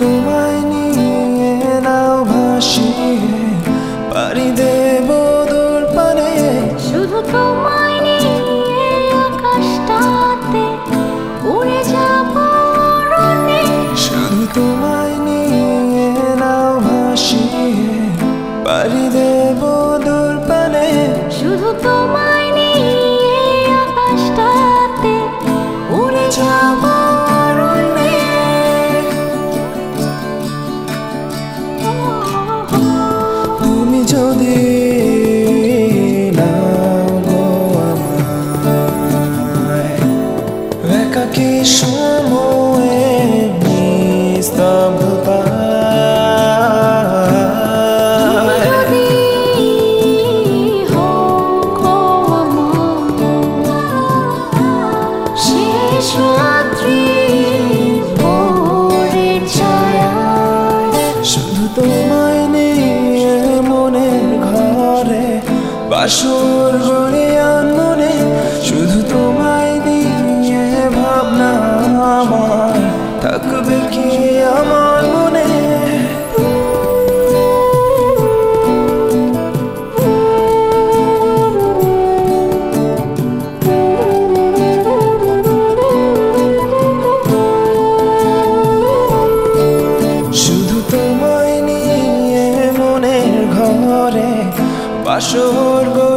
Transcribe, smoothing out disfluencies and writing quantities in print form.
তোমায় নিয়ে নাও ভাসিয়ে পাড়ি দেব দূর পারে। শুধু তোমায় নিয়ে আকাশটাতে উড়ে যাব অরণ্যে। শুধু তোমায় নিয়ে নাও ভাসিয়ে পাড়ি দেব দূর পারে। শুধু তোমায় নিয়ে আকাশটাতে উড়ে যাব অরণ্যে। তুমি যদি নাও গো আমায় একাকী সময়ে নিস্তব্ধতায়। যদি হোক আমার শেষ রাত্রি ভোরের ছায়ায়। শুধু তোমায় নিয়ে মনের ঘরে বাসর গড়িয়ান মনে। শুধু তোমায় নিয়ে ভাবনা আমার থাকবে কি আমার মনে। শুধু তোমায় নিয়ে মনের ঘরে বাসর